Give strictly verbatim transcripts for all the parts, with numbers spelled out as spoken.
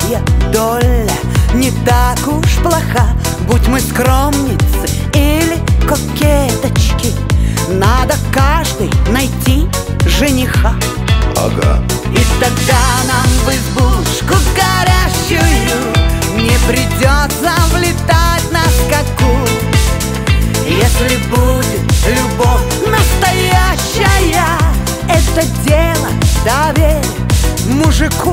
Моя доля не так уж плоха. Будь мы скромницы или кокеточки, надо каждой найти жениха. Ага. И тогда нам в избушку горящую не придется влетать на скаку. Если будет любовь настоящая, это дело доверь мужику.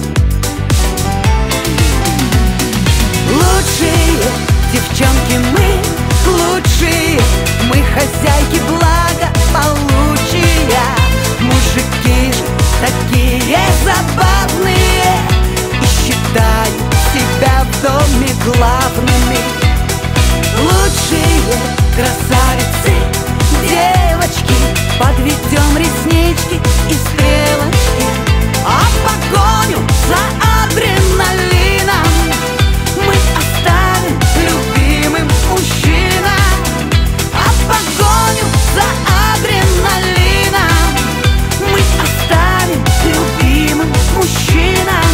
Лучшие девчонки мы, лучшие мы хозяйки благополучия. Мужики же такие забавные и считают себя в доме главными. Лучшие красавицы, девочки, подведем реснички и стрелочки, а погоню за адреналином мы оставим любимым мужчинам. А погоню за адреналином мы оставим любимым мужчинам.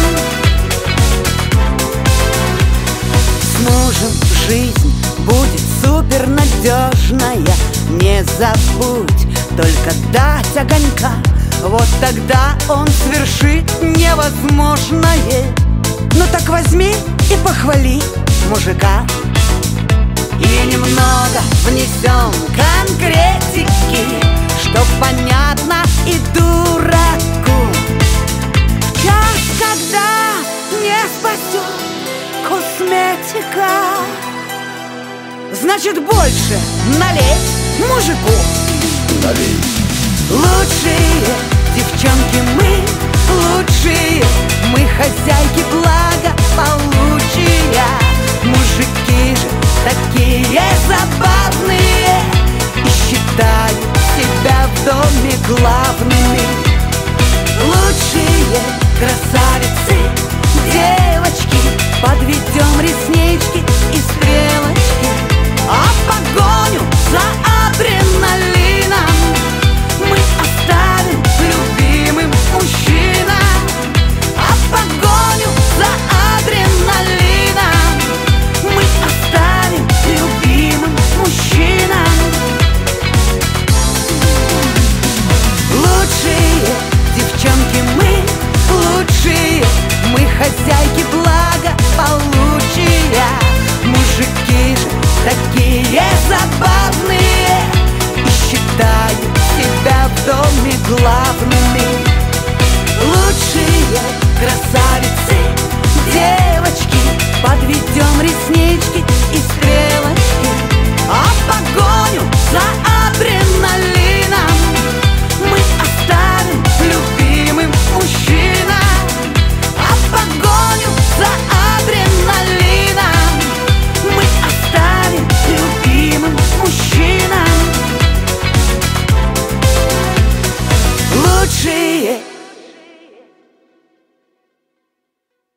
С мужем жизнь будет супер надежная. Не забудь только дать огонька, вот тогда он свершит невозможное. Ну так возьми и похвали мужика, и немного внесем конкретики, чтоб понятно и дураку. В час, когда не спасет косметика, значит больше налей мужику. Налей. Лучшие девчонки мы, лучшие мы